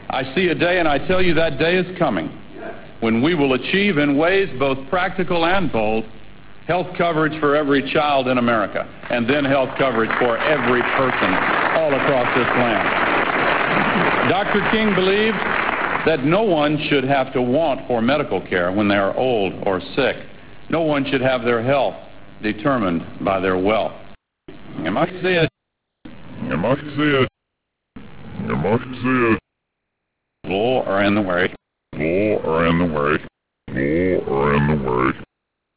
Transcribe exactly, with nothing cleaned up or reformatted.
I see a day, and I tell you that day is coming, when we will achieve in ways both practical and bold health coverage for every child in America, and then health coverage for every person all across this land. Doctor King believed that no one should have to want for medical care when they are old or sick. No one should have their health determined by their wealth. Am I saying? Am I saying? Am I saying? Law are in the way. Law are in the way. Law are in the way.